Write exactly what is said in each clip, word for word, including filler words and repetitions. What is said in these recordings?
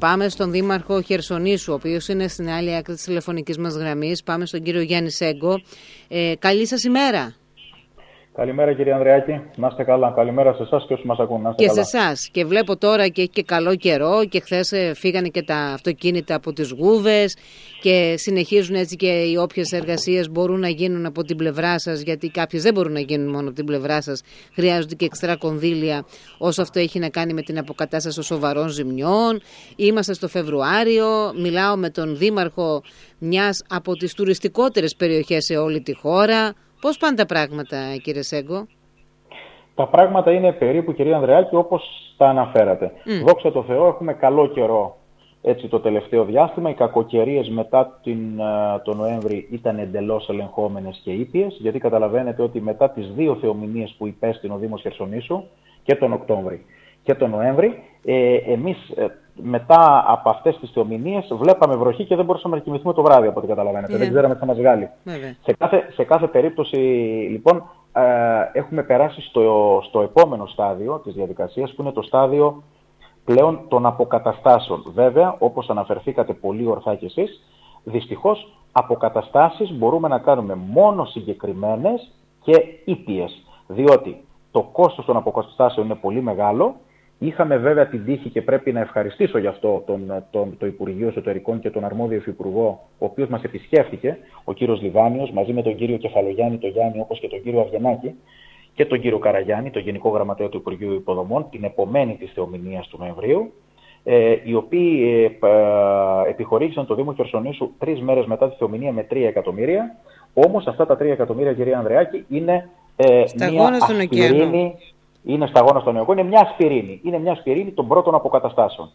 Πάμε στον Δήμαρχο Χερσονήσου, ο οποίος είναι στην άλλη άκρη της τηλεφωνικής μας γραμμής. Πάμε στον κύριο Γιάννη Σέγκο. Ε, καλή σας ημέρα. Καλημέρα κύριε Ανδρεάκη, να είστε καλά. Καλημέρα σε εσάς και όσοι μας ακούν. Να είστε και καλά. σε εσάς. Και βλέπω τώρα και έχει και καλό καιρό και χθες φύγανε και τα αυτοκίνητα από τις Γούβες και συνεχίζουν έτσι και οι όποιες εργασίες μπορούν να γίνουν από την πλευρά σας, γιατί κάποιες δεν μπορούν να γίνουν μόνο από την πλευρά σας. Χρειάζονται και εξτρά κονδύλια όσο αυτό έχει να κάνει με την αποκατάσταση των σοβαρών ζημιών. Είμαστε στο Φεβρουάριο, μιλάω με τον Δήμαρχο μιας από τις τουριστικότερες περιοχές σε όλη τη χώρα. Πώς πάνε τα πράγματα, κύριε Σέγκο? Τα πράγματα είναι περίπου, κύριε Ανδρεάκη, όπως τα αναφέρατε. Mm. Δόξα τω Θεώ, έχουμε καλό καιρό έτσι, το τελευταίο διάστημα. Οι κακοκαιρίες μετά την, τον Νοέμβρη ήταν εντελώς ελεγχόμενες και ήπιες, γιατί καταλαβαίνετε ότι μετά τις δύο θεομηνίες που υπέστη ο Δήμος Χερσονήσου, και τον Οκτώβρη και τον Νοέμβρη, ε, εμείς ε, μετά από αυτές τις θεομηνίες βλέπαμε βροχή και δεν μπορούσαμε να κοιμηθούμε το βράδυ, από ό,τι καταλαβαίνετε. Yeah. Δεν ξέραμε τι θα μας βγάλει. Yeah. Σε, κάθε, σε κάθε περίπτωση, λοιπόν, ε, έχουμε περάσει στο, στο επόμενο στάδιο της διαδικασίας, που είναι το στάδιο πλέον των αποκαταστάσεων. Βέβαια, όπως αναφερθήκατε πολύ ορθά κι εσείς, δυστυχώς αποκαταστάσεις μπορούμε να κάνουμε μόνο συγκεκριμένες και ήπιες, διότι το κόστος των αποκαταστάσεων είναι πολύ μεγάλο. Είχαμε βέβαια την τύχη και πρέπει να ευχαριστήσω γι' αυτό τον, τον, το Υπουργείο Εσωτερικών και τον αρμόδιο Υφυπουργό, ο οποίος μας επισκέφθηκε, ο κύριος Λιβάνιος, μαζί με τον κύριο Κεφαλογιάννη, τον Γιάννη, όπως και τον κύριο Αυγενάκη, και τον κύριο Καραγιάννη, τον Γενικό Γραμματέα του Υπουργείου Υποδομών, την επομένη της θεομηνίας του Νοεμβρίου, ε, οι οποίοι ε, ε, επιχορήγησαν το Δήμο Χερσονήσου τρεις μέρες μετά τη θεομηνία με τρία εκατομμύρια. Όμως αυτά τα τρία εκατομμύρια, κυρία Ανδρεάκη, είναι ε, μια ασπιρίνη. Είναι σταγόνα στον Ιωκό, είναι μια ασπιρίνη. Είναι μια ασπιρίνη των πρώτων αποκαταστάσεων.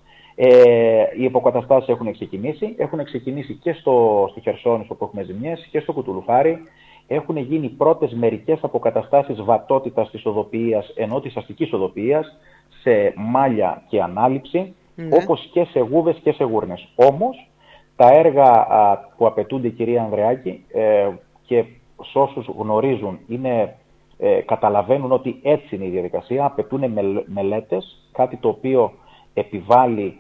Ε, οι αποκαταστάσεις έχουν ξεκινήσει. Έχουν ξεκινήσει και στο, στη Χερσόνησο που έχουμε ζημιές και στο Κουτουλουφάρι. Έχουν γίνει πρώτες μερικές αποκαταστάσεις βατότητας της οδοποιίας, ενώ της αστικής οδοποιίας, σε μάλια και ανάληψη, ναι, όπως και σε γούβες και σε γούρνες. Όμως, τα έργα α, που απαιτούνται, κυρία Ανδρεάκη, ε, και σε όσους γνωρίζουν, είναι... Ε, καταλαβαίνουν ότι έτσι είναι η διαδικασία, απαιτούν μελ, μελέτες, κάτι το οποίο επιβάλλει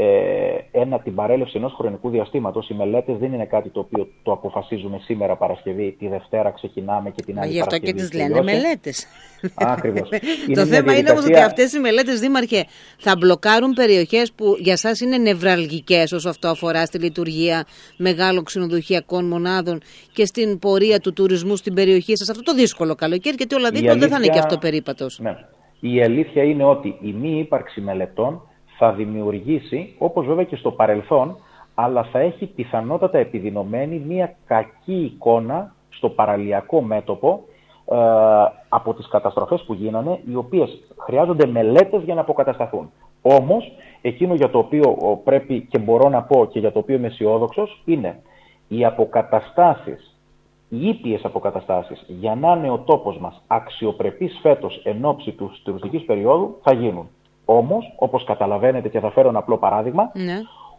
ε, ένα, την παρέλευση ενός χρονικού διαστήματος. Οι μελέτες δεν είναι κάτι το οποίο το αποφασίζουμε σήμερα Παρασκευή, τη Δευτέρα ξεκινάμε και την άλλη Γι' αυτό Παρασκευή. Και τις λένε μελέτες. Ακριβώς. Το θέμα διαδικασία... είναι όμως ότι αυτές οι μελέτες, Δήμαρχε, θα μπλοκάρουν περιοχές που για σας είναι νευραλγικές όσο αυτό αφορά στη λειτουργία μεγάλων ξενοδοχειακών μονάδων και στην πορεία του τουρισμού στην περιοχή σας. Αυτό το δύσκολο καλοκαίρι, γιατί όλα δείχνουν αλήθεια... δεν θα είναι και αυτό περίπατος. Ναι. Η αλήθεια είναι ότι η μη ύπαρξη μελετών θα δημιουργήσει, όπως βέβαια και στο παρελθόν, αλλά θα έχει πιθανότατα επιδεινωμένη μια κακή εικόνα στο παραλιακό μέτωπο ε, από τις καταστροφές που γίνανε, οι οποίες χρειάζονται μελέτες για να αποκατασταθούν. Όμως, εκείνο για το οποίο πρέπει και μπορώ να πω και για το οποίο είμαι αισιόδοξος, είναι οι αποκαταστάσεις, οι ήπιες αποκαταστάσεις, για να είναι ο τόπος μας αξιοπρεπής φέτος εν ώψη του τουριστικής περίοδου, θα γίνουν. Όμως, όπως καταλαβαίνετε, και θα φέρω ένα απλό παράδειγμα, ναι,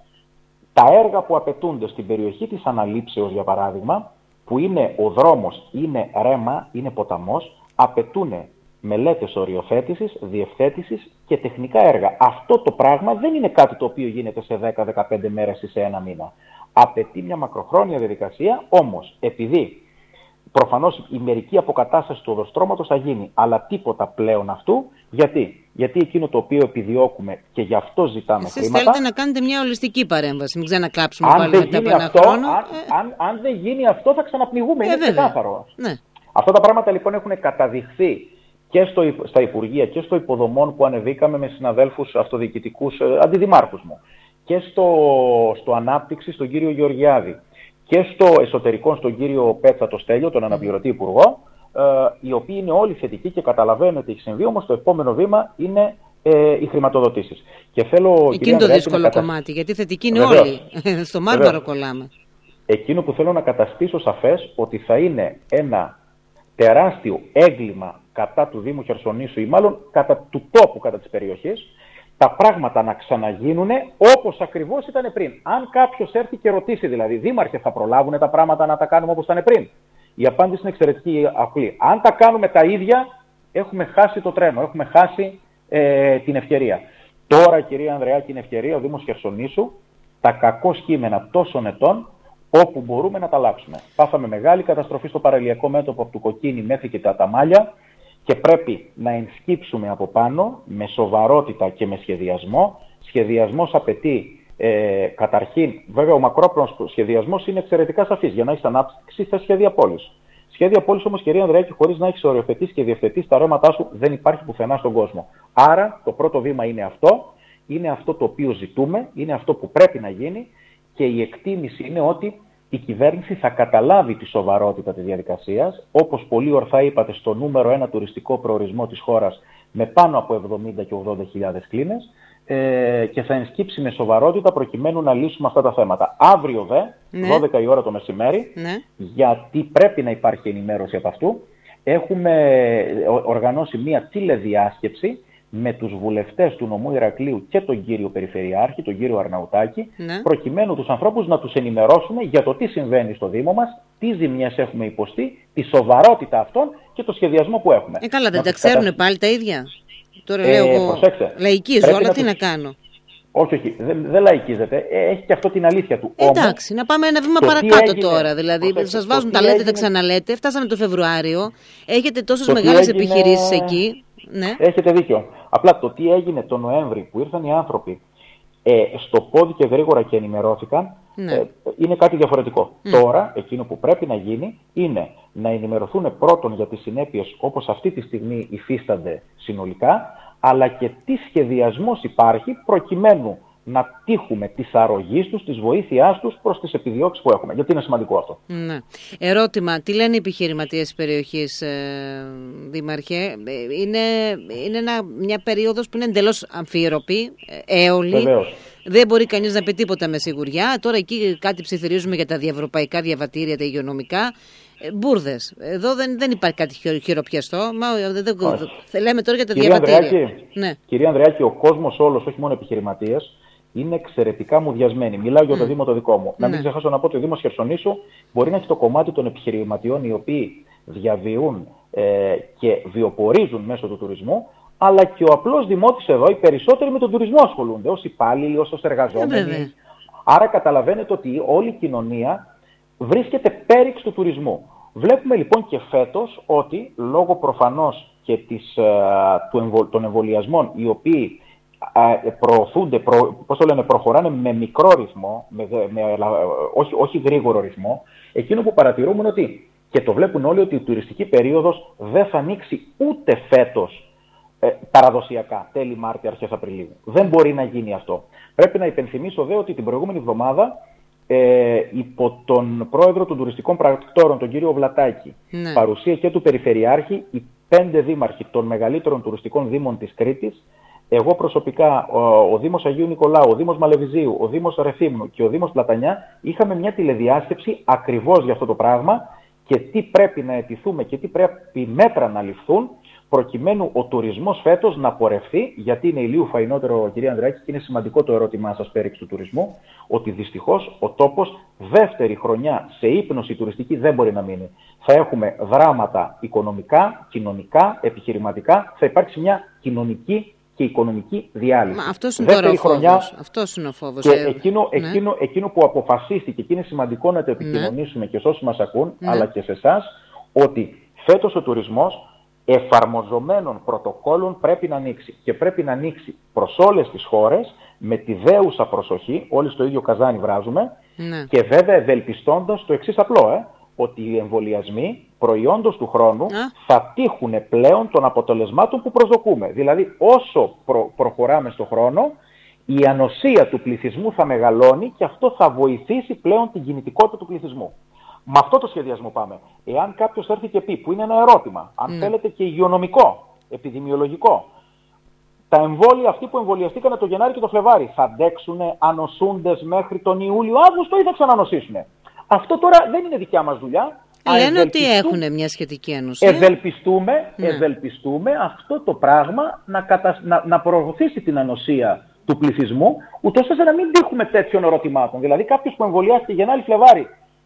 τα έργα που απαιτούνται στην περιοχή της Αναλήψεως, για παράδειγμα, που είναι ο δρόμος, είναι ρέμα, είναι ποταμός, απαιτούν μελέτες οριοθέτησης, διευθέτησης και τεχνικά έργα. Αυτό το πράγμα δεν είναι κάτι το οποίο γίνεται σε δέκα με δεκαπέντε μέρες ή σε ένα μήνα. Απαιτεί μια μακροχρόνια διαδικασία, όμως επειδή προφανώς η μερική αποκατάσταση του οδοστρώματος θα γίνει, αλλά τίποτα πλέον αυτού. Γιατί? Γιατί εκείνο το οποίο επιδιώκουμε και γι' αυτό ζητάμε Εσείς χρήματα... θέλετε να κάνετε μια ολιστική παρέμβαση, μην ξανακλάψουμε αν πάλι μετά από ένα αυτό, χρόνο. Αν, ε... αν, αν δεν γίνει αυτό θα ξαναπνιγούμε, ε, είναι ξεκάθαρο. Ναι. Αυτά τα πράγματα λοιπόν έχουν καταδειχθεί και στο, στα Υπουργεία και στο Υποδομών που ανεβήκαμε με συναδέλφους αυτοδιοικητικούς, ε, αντιδημάρχους μου, και στο, στο Ανάπτυξη στον κύριο Γεωργιάδη, και στο Εσωτερικό στον κύριο Πέτσα το Στέλιο, τον αναπληρωτή υπουργό, ε, οι οποίοι είναι όλοι θετικοί και καταλαβαίνουν ότι έχει συμβεί, όμως το επόμενο βήμα είναι ε, οι χρηματοδοτήσεις. Και θέλω, Εκεί είναι το δύσκολο κατα... κομμάτι, γιατί θετικοί είναι Βεβαίως. όλοι. Στο μάρμαρο κολλάμε. Εκείνο που θέλω να καταστήσω σαφές, ότι θα είναι ένα τεράστιο έγκλημα κατά του Δήμου Χερσονήσου, ή μάλλον κατά του τόπου, κατά της περιοχής, τα πράγματα να ξαναγίνουν όπως ακριβώς ήταν πριν. Αν κάποιος έρθει και ρωτήσει, δηλαδή, Δήμαρχε, θα προλάβουν τα πράγματα να τα κάνουμε όπως ήταν πριν? Η απάντηση είναι εξαιρετική απλή. Αν τα κάνουμε τα ίδια, έχουμε χάσει το τρένο, έχουμε χάσει ε, την ευκαιρία. Τώρα, κυρία Ανδρεάκη, είναι ευκαιρία ο Δήμος Χερσονήσου τα κακώς κείμενα τόσων ετών, όπου μπορούμε να τα αλλάξουμε. Πάθαμε μεγάλη καταστροφή στο παραλιακό μέτωπο από του Κοκκίνη μέχρι και τα Αταμάλια και πρέπει να ενσκύψουμε από πάνω με σοβαρότητα και με σχεδιασμό. Σχεδιασμός απαιτεί ε, καταρχήν, βέβαια ο μακρόπνος σχεδιασμός είναι εξαιρετικά σαφής. Για να έχεις ανάπτυξη θες σχέδια πόλης. Σχέδια πόλης όμως, κυρία Ανδρεάκη, χωρίς να έχεις οριοθετήσει και διευθετήσει τα ρέματά σου, δεν υπάρχει πουθενά στον κόσμο. Άρα το πρώτο βήμα είναι αυτό. Είναι αυτό το οποίο ζητούμε, είναι αυτό που πρέπει να γίνει και η εκτίμηση είναι ότι η κυβέρνηση θα καταλάβει τη σοβαρότητα της διαδικασίας, όπως πολύ ορθά είπατε, στο νούμερο ένα τουριστικό προορισμό της χώρας με πάνω από εβδομήντα και ογδόντα χιλιάδες κλίνες ε, και θα ενσκύψει με σοβαρότητα προκειμένου να λύσουμε αυτά τα θέματα. Αύριο δε, ναι. δώδεκα η ώρα το μεσημέρι, ναι. γιατί πρέπει να υπάρχει ενημέρωση από αυτού, έχουμε οργανώσει μία τηλεδιάσκεψη με τους βουλευτές του νομού Ηρακλείου και τον κύριο Περιφερειάρχη, τον κύριο Αρναουτάκη, ναι. προκειμένου τους ανθρώπους να τους ενημερώσουμε για το τι συμβαίνει στο Δήμο μας, τι ζημιές έχουμε υποστεί, τη σοβαρότητα αυτών και το σχεδιασμό που έχουμε. Ε, καλά, δεν τα ξέρουν κατα... πάλι τα ίδια. Τώρα ε, λέω εγώ, λαϊκίζω, όλα να τι τους... να κάνω. Όχι, όχι, δεν, δεν λαϊκίζεται, ε, έχει και αυτό την αλήθεια του. Εντάξει, όμως, να πάμε ένα βήμα παρακάτω έγινε, τώρα. Δηλαδή, σας βάζουν τα λέτε, έγινε... τα ξαναλέτε. Φτάσαμε το Φεβρουάριο, έχετε τόσες μεγάλες έγινε... επιχειρήσεις εκεί. Ναι. Έχετε δίκιο. Απλά το τι έγινε το Νοέμβρη που ήρθαν οι άνθρωποι ε, στο πόδι και γρήγορα και ενημερώθηκαν, ναι. ε, είναι κάτι διαφορετικό. Mm. Τώρα, εκείνο που πρέπει να γίνει είναι να ενημερωθούν πρώτον για τις συνέπειες όπως αυτή τη στιγμή υφίστανται συνολικά, αλλά και τι σχεδιασμός υπάρχει προκειμένου να τύχουμε της αρρωγής τους, της βοήθειάς τους προς τις επιδιώξεις που έχουμε. Γιατί είναι σημαντικό αυτό. Ναι. Ερώτημα, τι λένε οι επιχειρηματίες της περιοχής, ε, Δήμαρχε? Είναι, είναι ένα, μια περίοδος που είναι εντελώς αμφίροπη, έολη. Βεβαίως. Δεν μπορεί κανείς να πει τίποτα με σιγουριά. Τώρα εκεί κάτι ψιθυρίζουμε για τα διευρωπαϊκά διαβατήρια, τα υγειονομικά. Μπουρδες. Εδώ δεν, δεν υπάρχει κάτι χειροπιαστό. Μα, δεν, δεν, λέμε τώρα για τα κυρία διαβατήρια. Ανδρεάκη, ναι. Κυρία Ανδρεάκη, ο κόσμος όλος, όχι μόνο επιχειρηματίες, είναι εξαιρετικά μουδιασμένοι. Μιλάω για mm. το Δήμο το δικό μου. Mm. Να μην ξεχάσω να πω ότι ο Δήμος Χερσονήσου μπορεί να έχει το κομμάτι των επιχειρηματιών οι οποίοι διαβιούν ε, και βιοπορίζουν μέσω του τουρισμού, αλλά και ο απλός δημότης εδώ, οι περισσότεροι με τον τουρισμό ασχολούνται, ως υπάλληλοι, ως εργαζόμενοι. Yeah, Άρα καταλαβαίνετε ότι όλη η κοινωνία βρίσκεται πέριξ του τουρισμού. Βλέπουμε λοιπόν και φέτος ότι λόγω προφανώς και της, του, των εμβολιασμών οι οποίοι προωθούνται, προ, πώς το λένε, προχωράνε με μικρό ρυθμό, με, με, όχι, όχι γρήγορο ρυθμό, εκείνο που παρατηρούμε είναι ότι, και το βλέπουν όλοι, ότι η τουριστική περίοδος δεν θα ανοίξει ούτε φέτος ε, παραδοσιακά, τέλη Μάρτη, αρχές Απριλίου. Δεν μπορεί να γίνει αυτό. Πρέπει να υπενθυμίσω δε ότι την προηγούμενη εβδομάδα ε, υπό τον πρόεδρο των τουριστικών πρακτόρων, τον κύριο Βλατάκη, ναι. παρουσία και του Περιφερειάρχη, οι πέντε δήμαρχοι των μεγαλύτερων τουριστικών δήμων της Κρήτης, εγώ προσωπικά, ο, ο Δήμος Αγίου Νικολάου, ο Δήμος Μαλεβιζίου, ο Δήμος Ρεθύμνου και ο Δήμος Πλατανιά, είχαμε μια τηλεδιάσκεψη ακριβώς για αυτό το πράγμα και τι πρέπει να αιτηθούμε και τι πρέπει μέτρα να ληφθούν προκειμένου ο τουρισμός φέτος να πορευθεί, γιατί είναι ηλίου φαϊνότερο, κυρία Ανδρεάκη, και είναι σημαντικό το ερώτημά σας πέριξ του τουρισμού, ότι δυστυχώς ο τόπος δεύτερη χρονιά σε ύπνωση τουριστική δεν μπορεί να μείνει. Θα έχουμε δράματα οικονομικά, κοινωνικά, επιχειρηματικά, θα υπάρξει μια κοινωνική και οικονομική διάλυση. Μα αυτός είναι τώρα ο φόβος. Αυτός είναι ο φόβος. Και εκείνο, ναι. εκείνο, εκείνο που αποφασίστηκε, και είναι σημαντικό να το επικοινωνήσουμε ναι. και σε όσους μας ακούν, ναι. αλλά και σε εσάς, ότι φέτος ο τουρισμός εφαρμοζομένων πρωτοκόλων πρέπει να ανοίξει. Και πρέπει να ανοίξει προς όλες τις χώρες με τη δέουσα προσοχή, όλοι στο ίδιο καζάνι βράζουμε, ναι. και βέβαια ευελπιστώντας το εξής απλό, ε, ότι οι εμβολιασμοί προϊόντος του χρόνου Α. θα τύχουν πλέον των αποτελεσμάτων που προσδοκούμε. Δηλαδή όσο προ, προχωράμε στον χρόνο, η ανοσία του πληθυσμού θα μεγαλώνει και αυτό θα βοηθήσει πλέον την κινητικότητα του πληθυσμού. Με αυτό το σχεδιασμό πάμε. Εάν κάποιος έρθει και πει, που είναι ένα ερώτημα, αν mm. θέλετε και υγειονομικό, επιδημιολογικό, τα εμβόλια αυτοί που εμβολιαστήκαν το Γενάρη και το Φλεβάρι θα αντέξουν ανοσούντες μέχρι τον Ιούλιο-Αύγουστο ή θα ξανανοσήσουν? Αυτό τώρα δεν είναι δικιά μας δουλειά. Λένε ότι έχουν μια σχετική ανοσία. Ευελπιστούμε, ναι. ευελπιστούμε αυτό το πράγμα να, κατα... να, να προωθήσει την ανοσία του πληθυσμού, ούτως ώστε να μην τύχουμε τέτοιων ερωτημάτων. Δηλαδή κάποιος που εμβολιάστηκε Γενάρη-Φλεβάρι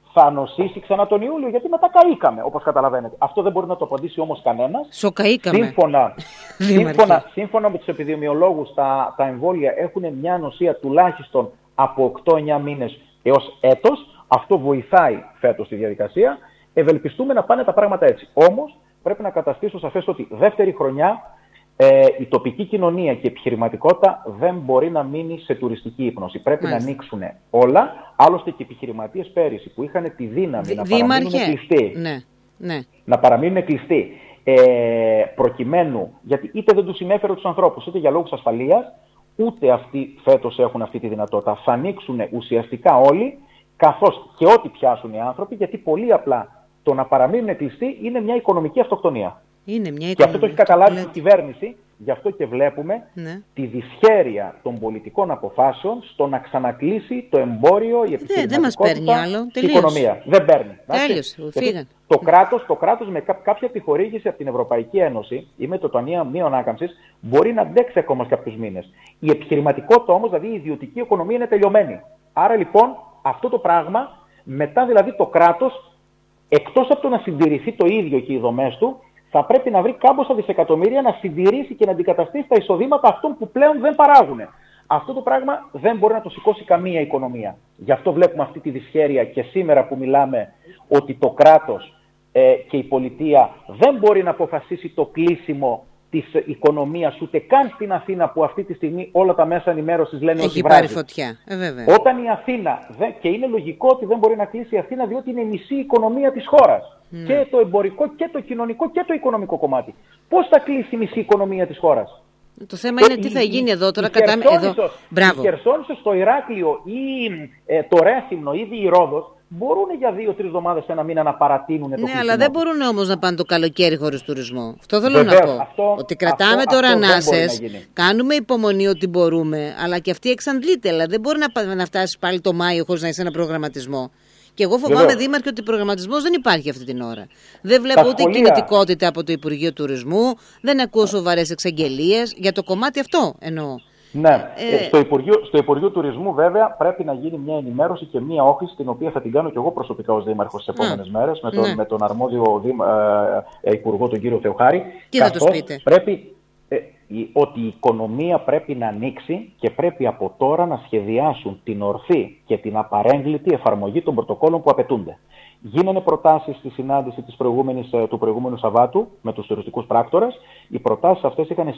θα νοσήσει ξανά τον Ιούλιο, γιατί μετά καήκαμε, όπως καταλαβαίνετε. Αυτό δεν μπορεί να το απαντήσει όμως κανένας. Σοκαήκαμε. Σύμφωνα, σύμφωνα, σύμφωνα με τους επιδημιολόγους, τα, τα εμβόλια έχουν μια νοσία τουλάχιστον από οκτώ εννιά μήνες έως έτος. Αυτό βοηθάει φέτος τη διαδικασία. Ευελπιστούμε να πάνε τα πράγματα έτσι. Όμως πρέπει να καταστήσω σαφές ότι δεύτερη χρονιά ε, η τοπική κοινωνία και η επιχειρηματικότητα δεν μπορεί να μείνει σε τουριστική ύπνωση. Πρέπει Μάλιστα. να ανοίξουν όλα. Άλλωστε και οι επιχειρηματίες πέρυσι που είχαν τη δύναμη Δη, να παραμείνουν κλειστοί. Ναι, ναι. Να παραμείνουν κλειστοί. Ε, προκειμένου, γιατί είτε δεν τους συνέφερε τους ανθρώπους, είτε για λόγους ασφαλείας, ούτε αυτοί φέτος έχουν αυτή τη δυνατότητα. Θα ανοίξουν ουσιαστικά όλοι, καθώς και ό,τι πιάσουν οι άνθρωποι, γιατί πολύ απλά το να παραμείνουν κλειστοί είναι μια οικονομική αυτοκτονία. Είναι μια οικονομική. Και αυτό το έχει καταλάβει η κυβέρνηση, γι' αυτό και βλέπουμε ναι. τη δυσχέρεια των πολιτικών αποφάσεων στο να ξανακλείσει το εμπόριο, η επιχειρηματικότητα και η οικονομία. Δεν παίρνει. Τέλειωσε, το κράτος, το κράτος με κάποια επιχορήγηση από την Ευρωπαϊκή Ένωση ή με το Ταμείο Ανάκαμψης μπορεί να αντέξει ακόμα κάποιους μήνες. Η επιχειρηματικότητα όμως, δηλαδή η ιδιωτική οικονομία, είναι τελειωμένη. Άρα λοιπόν αυτό το πράγμα, μετά δηλαδή το κράτος, εκτός από το να συντηρηθεί το ίδιο και οι δομές του, θα πρέπει να βρει κάμποσα δισεκατομμύρια να συντηρήσει και να αντικαταστήσει τα εισοδήματα αυτών που πλέον δεν παράγουν. Αυτό το πράγμα δεν μπορεί να το σηκώσει καμία οικονομία. Γι' αυτό βλέπουμε αυτή τη δυσχέρεια και σήμερα που μιλάμε ότι το κράτος ε, και η πολιτεία δεν μπορεί να αποφασίσει το κλείσιμο της οικονομίας ούτε καν στην Αθήνα, που αυτή τη στιγμή όλα τα μέσα ενημέρωσης λένε έχει ότι πάρει βράζει. φωτιά. Ε, βέβαια. Όταν η Αθήνα, και είναι λογικό ότι δεν μπορεί να κλείσει η Αθήνα, διότι είναι η μισή οικονομία της χώρας. Mm. Και το εμπορικό και το κοινωνικό και το οικονομικό κομμάτι. Πώς θα κλείσει η μισή οικονομία της χώρας? Το θέμα είναι τι θα γίνει εδώ τώρα. Κατά... εδώ. Η Χερσόνησο στο Ηράκλειο ή ε, το Ρέθυμνο ή η Ρόδος μπορούν για δύο-τρεις εβδομάδες, ένα μήνα να παρατείνουν το Ναι, κλεισμό. αλλά δεν μπορούν όμως να πάνε το καλοκαίρι χωρίς τουρισμό. Αυτό θέλω Βεβαίως, να πω. αυτό, ότι κρατάμε αυτό, τώρα αυτό ανάσες, κάνουμε υπομονή ότι μπορούμε, αλλά και αυτή εξαντλείται. Αλλά δεν μπορεί να, να φτάσει πάλι το Μάιο χωρίς να έχει ένα προγραμματισμό. Και εγώ φοβάμαι, Βεβαίως. Δήμαρχε, ότι προγραμματισμός δεν υπάρχει αυτή την ώρα. Δεν βλέπω Τα ούτε σχολεία. κινητικότητα από το Υπουργείο Τουρισμού, δεν ακούω σοβαρές εξαγγελίες για το κομμάτι αυτό εννοώ. Ναι, ε... στο, Υπουργείο, στο Υπουργείο Τουρισμού βέβαια πρέπει να γίνει μια ενημέρωση και μια όχληση, την οποία θα την κάνω και εγώ προσωπικά ως Δήμαρχος τις επόμενες mm. μέρες με τον, ναι. με τον αρμόδιο δήμα, ε, Υπουργό, τον κύριο Θεοχάρη. Τι θα τους πείτε? Πρέπει, ε, ότι η οικονομία πρέπει να ανοίξει και πρέπει από τώρα να σχεδιάσουν την ορθή και την απαρέγκλητη εφαρμογή των πρωτοκόλων που απαιτούνται. Γίνανε προτάσεις στη συνάντηση της προηγούμενης, του προηγούμενου Σαββάτου με τους τουριστικούς πράκτορες. Οι προτάσεις αυτές είχαν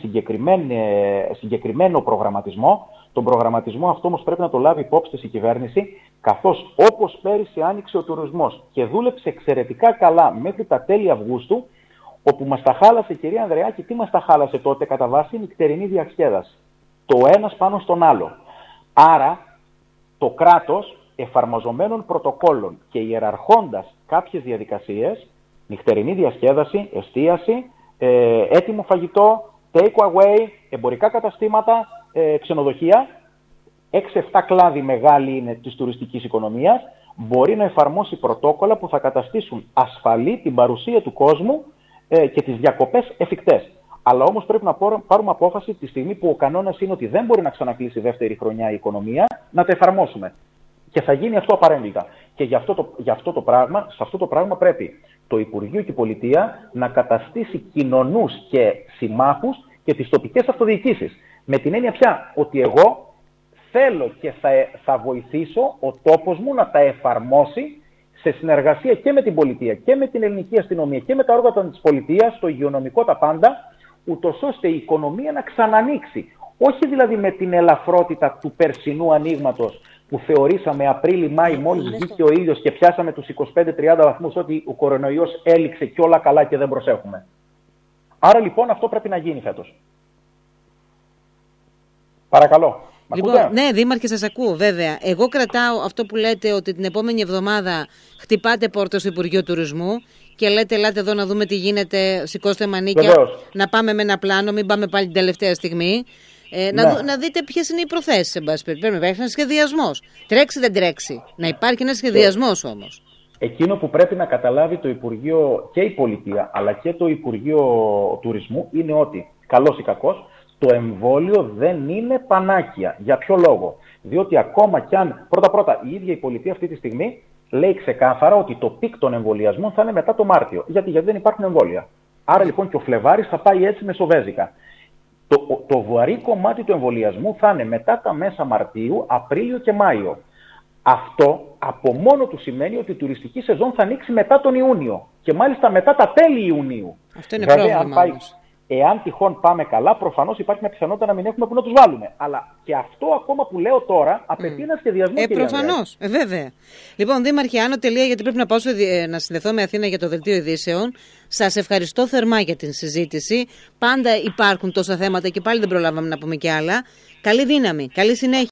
συγκεκριμένο προγραμματισμό. Τον προγραμματισμό αυτό όμως πρέπει να το λάβει υπόψη της η κυβέρνηση, καθώς όπως πέρυσι άνοιξε ο τουρισμός και δούλεψε εξαιρετικά καλά μέχρι τα τέλη Αυγούστου, όπου μας τα χάλασε, κυρία Ανδρεάκη, τι μας τα χάλασε τότε? Κατά βάση νυχτερινή διασκέδαση. Το ένας πάνω στον άλλο. Άρα το κράτος, εφαρμοζομένων πρωτοκόλων και ιεραρχώντας κάποιες διαδικασίες, νυχτερινή διασκέδαση, εστίαση, ε, έτοιμο φαγητό, take away, εμπορικά καταστήματα, ε, ξενοδοχεία, έξι εφτά κλάδοι μεγάλοι είναι της τουριστικής οικονομίας, μπορεί να εφαρμόσει πρωτόκολλα που θα καταστήσουν ασφαλή την παρουσία του κόσμου ε, και τις διακοπές εφικτές. Αλλά όμως πρέπει να πάρουμε απόφαση τη στιγμή που ο κανόνας είναι ότι δεν μπορεί να ξανακλείσει δεύτερη χρονιά η οικονομία, να τα εφαρμόσουμε. Και θα γίνει αυτό απαρέμβλητα. Και γι' αυτό, το, γι αυτό το πράγμα, σε αυτό το πράγμα πρέπει το Υπουργείο και η Πολιτεία να καταστήσει κοινωνούς και συμμάχους και τις τοπικές αυτοδιοικήσεις. Με την έννοια πια ότι εγώ θέλω και θα, θα βοηθήσω ο τόπος μου να τα εφαρμόσει σε συνεργασία και με την πολιτεία και με την ελληνική αστυνομία και με τα όργανα της πολιτείας, το υγειονομικό, τα πάντα, ούτως ώστε η οικονομία να ξανανοίξει. Όχι δηλαδή με την ελαφρότητα του περσινού ανοίγματος, που θεωρήσαμε Απρίλη-Μάη, μόλις βγήκε ο ήλιος και πιάσαμε τους είκοσι πέντε τριάντα βαθμούς, ότι ο κορονοϊός έληξε και όλα καλά και δεν προσέχουμε. Άρα λοιπόν αυτό πρέπει να γίνει φέτος. Παρακαλώ. Λοιπόν, ναι, Δήμαρχε, σας ακούω βέβαια. Εγώ κρατάω αυτό που λέτε, ότι την επόμενη εβδομάδα χτυπάτε πόρτα στο Υπουργείο Τουρισμού και λέτε ελάτε εδώ να δούμε τι γίνεται, σηκώστε μανίκια, Βεβαίως. Να πάμε με ένα πλάνο, μην πάμε πάλι την τελευταία στιγμή. Ε, ναι. να, να δείτε ποιες είναι οι προθέσεις, εν πάση περιπτώσει. Πρέπει να υπάρχει ένας σχεδιασμός. Τρέξει δεν τρέξει. Να υπάρχει ένας σχεδιασμός όμως. Εκείνο που πρέπει να καταλάβει το Υπουργείο και η Πολιτεία, αλλά και το Υπουργείο Τουρισμού, είναι ότι, καλός ή κακός, το εμβόλιο δεν είναι πανάκια. Για ποιο λόγο? Διότι ακόμα κι αν, πρώτα-πρώτα, η ίδια η Πολιτεία αυτή τη στιγμή λέει ξεκάθαρα ότι το πικ των εμβολιασμών θα είναι μετά το Μάρτιο. Γιατί, γιατί δεν υπάρχουν εμβόλια. Άρα λοιπόν και ο Φλεβάρης θα πάει έτσι μεσοβέζικα. Το, το βαρύ κομμάτι του εμβολιασμού θα είναι μετά τα μέσα Μαρτίου, Απρίλιο και Μάιο. Αυτό από μόνο του σημαίνει ότι η τουριστική σεζόν θα ανοίξει μετά τον Ιούνιο. Και μάλιστα μετά τα τέλη Ιουνίου. Αυτό είναι Βέβαια, πρόβλημα. Αν πάει, εάν τυχόν πάμε καλά, προφανώς υπάρχει μια πιθανότητα να μην έχουμε που να τους βάλουμε. Αλλά και αυτό ακόμα που λέω τώρα απαιτεί mm. ένα σχεδιασμό. Ε, προφανώς. Ε, βέβαια. Λοιπόν, Δήμαρχε, Άνω, τελεία, γιατί πρέπει να πάω να συνδεθώ με Αθήνα για το δελτίο ειδήσεων. Σας ευχαριστώ θερμά για την συζήτηση. Πάντα υπάρχουν τόσα θέματα και πάλι δεν προλάβαμε να πούμε κι άλλα. Καλή δύναμη. Καλή συνέχεια.